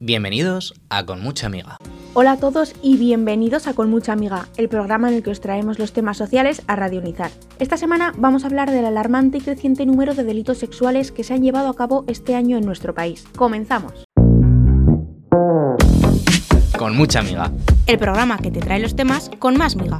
Bienvenidos a Con Mucha Amiga. Hola a todos y bienvenidos a Con Mucha Amiga, el programa en el que os traemos los temas sociales a radionizar. Esta semana vamos a hablar del alarmante y creciente número de delitos sexuales que se han llevado a cabo este año en nuestro país. ¡Comenzamos! Con Mucha Amiga. El programa que te trae los temas con más miga.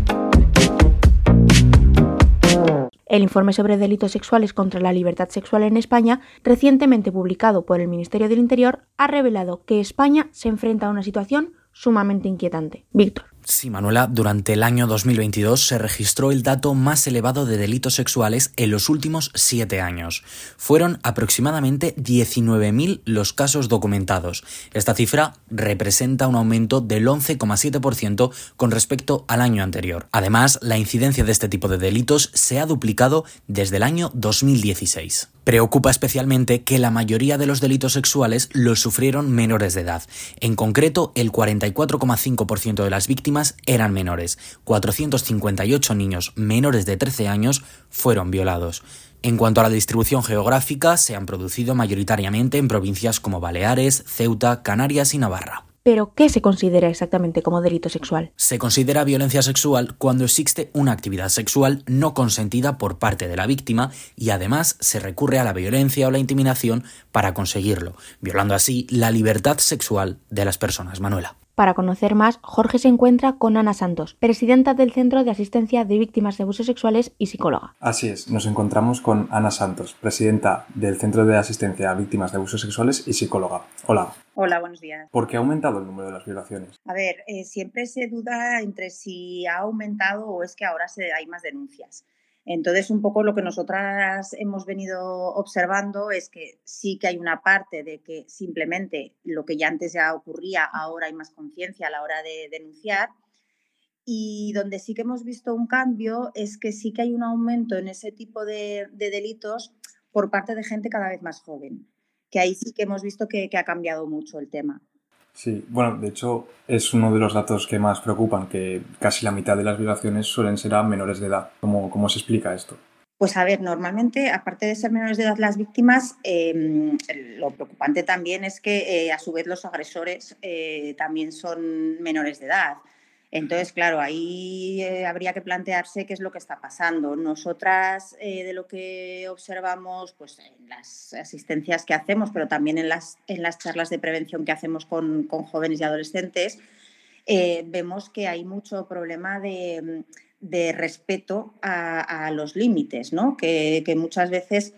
El informe sobre delitos sexuales contra la libertad sexual en España, recientemente publicado por el Ministerio del Interior, ha revelado que España se enfrenta a una situación sumamente inquietante. Víctor. Sí, Manuela, durante el año 2022 se registró el dato más elevado de delitos sexuales en los últimos 7 años. Fueron aproximadamente 19.000 los casos documentados. Esta cifra representa un aumento del 11,7% con respecto al año anterior. Además, la incidencia de este tipo de delitos se ha duplicado desde el año 2016. Preocupa especialmente que la mayoría de los delitos sexuales los sufrieron menores de edad. En concreto, el 44,5% de las víctimas eran menores. 458 niños menores de 13 años fueron violados. En cuanto a la distribución geográfica, se han producido mayoritariamente en provincias como Baleares, Ceuta, Canarias y Navarra. ¿Pero qué se considera exactamente como delito sexual? Se considera violencia sexual cuando existe una actividad sexual no consentida por parte de la víctima y además se recurre a la violencia o la intimidación para conseguirlo, violando así la libertad sexual de las personas. Manuela. Para conocer más, Jorge se encuentra con Ana Santos, presidenta del Centro de Asistencia de Víctimas de Abusos Sexuales y psicóloga. Así es, nos encontramos con Ana Santos, presidenta del Centro de Asistencia a Víctimas de Abusos Sexuales y psicóloga. Hola. Hola, buenos días. ¿Por qué ha aumentado el número de las violaciones? A ver, siempre se duda entre si ha aumentado o es que ahora hay más denuncias. Entonces, un poco lo que nosotras hemos venido observando es que sí que hay una parte de que simplemente lo que ya antes ya ocurría, ahora hay más conciencia a la hora de denunciar. Y donde sí que hemos visto un cambio es que sí que hay un aumento en ese tipo de delitos por parte de gente cada vez más joven, que ahí sí que hemos visto que ha cambiado mucho el tema. Sí, bueno, de hecho es uno de los datos que más preocupan, que casi la mitad de las violaciones suelen ser a menores de edad. ¿Cómo se explica esto? Pues a ver, normalmente, aparte de ser menores de edad las víctimas, lo preocupante también es que a su vez los agresores también son menores de edad. Entonces, claro, ahí habría que plantearse qué es lo que está pasando. Nosotras, de lo que observamos pues, en las asistencias que hacemos, pero también en las charlas de prevención que hacemos con jóvenes y adolescentes, vemos que hay mucho problema de respeto a los límites, ¿no? Que muchas veces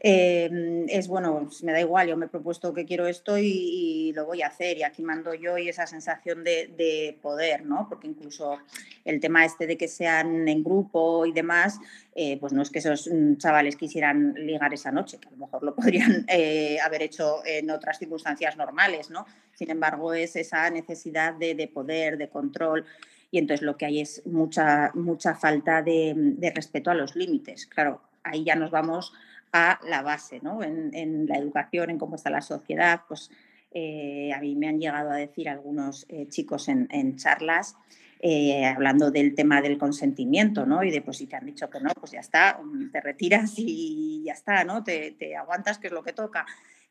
es, bueno, pues me da igual, yo me he propuesto que quiero esto y lo voy a hacer y aquí mando yo, y esa sensación de poder, ¿no? Porque incluso el tema de que sean en grupo y demás, pues no es que esos chavales quisieran ligar esa noche, que a lo mejor lo podrían haber hecho en otras circunstancias normales, ¿no? Sin embargo, es esa necesidad de poder, de control. Y entonces lo que hay es mucha falta de respeto a los límites. Claro, ahí ya nos vamos a la base, ¿no? En la educación, en cómo está la sociedad. Pues a mí me han llegado a decir algunos chicos en charlas hablando del tema del consentimiento, ¿no? Y de, pues si te han dicho que no, pues ya está, te retiras y ya está, ¿no? Te aguantas, que es lo que toca.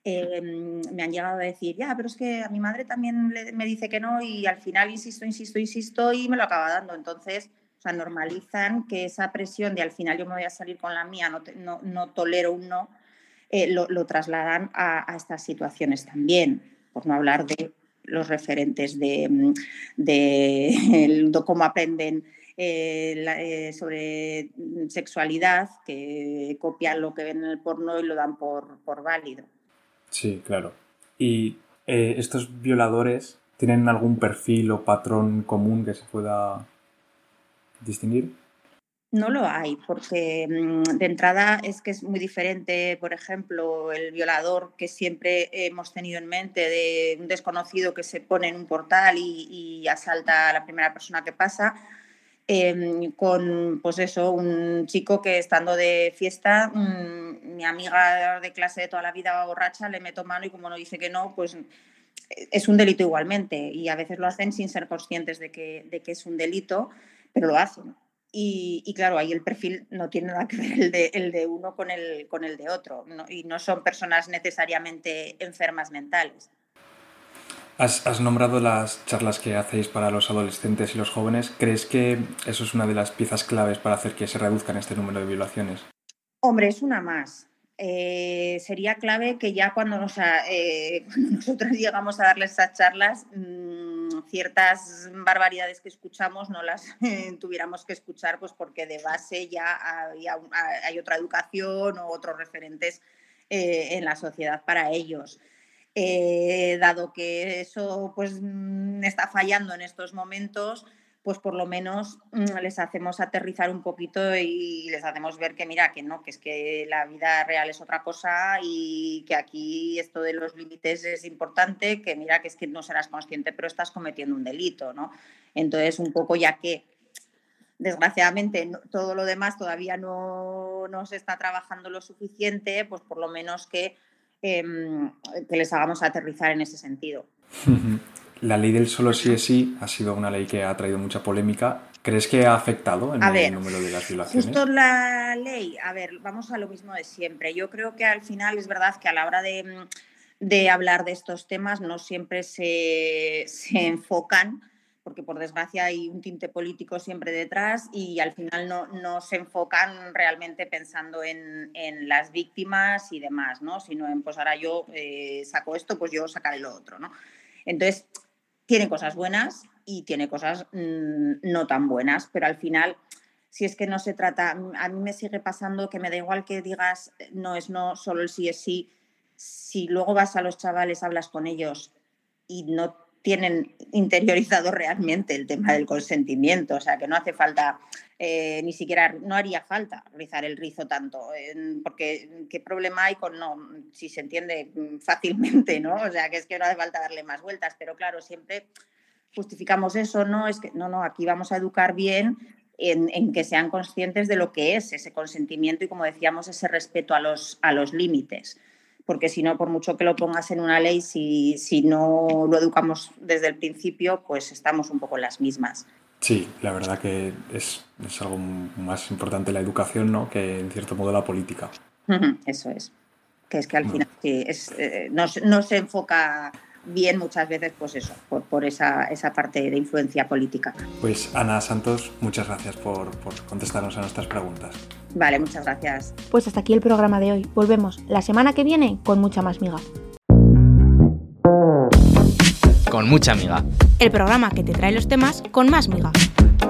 Me han llegado a decir, ya, pero es que a mi madre también me dice que no y al final insisto y me lo acaba dando. Entonces, o sea, normalizan que esa presión de al final yo me voy a salir con la mía, no tolero un no, lo trasladan a estas situaciones también, por no hablar de los referentes de cómo aprenden sobre sexualidad, que copian lo que ven en el porno y lo dan por válido. Sí, claro. ¿Y estos violadores tienen algún perfil o patrón común que se pueda distinguir? No lo hay, porque de entrada es que es muy diferente, por ejemplo, el violador que siempre hemos tenido en mente, de un desconocido que se pone en un portal y asalta a la primera persona que pasa, con pues eso, un chico que estando de fiesta, mi amiga de clase de toda la vida borracha, le meto mano y como no dice que no, pues es un delito igualmente, y a veces lo hacen sin ser conscientes de que es un delito, pero lo hacen. Y claro, ahí el perfil no tiene nada que ver el de uno con el de otro, ¿no? Y no son personas necesariamente enfermas mentales. Has nombrado las charlas que hacéis para los adolescentes y los jóvenes. ¿Crees que eso es una de las piezas claves para hacer que se reduzcan este número de violaciones? Hombre, es una más. Sería clave que ya cuando nosotros llegamos a darles esas charlas, ciertas barbaridades que escuchamos no las tuviéramos que escuchar, pues porque de base ya hay otra educación o otros referentes en la sociedad para ellos. Dado que eso pues está fallando en estos momentos, pues por lo menos les hacemos aterrizar un poquito y les hacemos ver que mira, que no, que es que la vida real es otra cosa y que aquí esto de los límites es importante, que mira, que es que no serás consciente pero estás cometiendo un delito, ¿no? Entonces, un poco ya que desgraciadamente todo lo demás todavía no se está trabajando lo suficiente, pues por lo menos que les hagamos aterrizar en ese sentido. La ley del solo sí es sí ha sido una ley que ha traído mucha polémica. ¿Crees que ha afectado en el número de las violaciones? Justo la ley, vamos a lo mismo de siempre. Yo creo que al final es verdad que a la hora de hablar de estos temas no siempre se enfocan, porque por desgracia hay un tinte político siempre detrás y al final no se enfocan realmente pensando en las víctimas y demás, ¿no? Sino en, pues ahora yo saco esto, pues yo sacaré lo otro, ¿no? Entonces, tiene cosas buenas y tiene cosas no tan buenas, pero al final, si es que no se trata, a mí me sigue pasando que me da igual que digas no es no, solo el sí es sí, si luego vas a los chavales, hablas con ellos y no tienen interiorizado realmente el tema del consentimiento, o sea que no hace falta, ni siquiera, no haría falta rizar el rizo tanto, porque qué problema hay con no, si se entiende fácilmente, ¿no? O sea que es que no hace falta darle más vueltas, pero claro, siempre justificamos eso, ¿no? Es que no, aquí vamos a educar bien en que sean conscientes de lo que es ese consentimiento y, como decíamos, ese respeto a los límites. Porque si no, por mucho que lo pongas en una ley, si no lo educamos desde el principio, pues estamos un poco en las mismas. Sí, la verdad que es algo más importante la educación, ¿no?, que en cierto modo la política. Eso es. Que es que al final sí, no se enfoca bien muchas veces, pues eso, por esa parte de influencia política. Pues Ana Santos, muchas gracias por contestarnos a nuestras preguntas. Vale, muchas gracias. Pues hasta aquí el programa de hoy. Volvemos la semana que viene con mucha más miga. Con mucha miga. El programa que te trae los temas con más miga.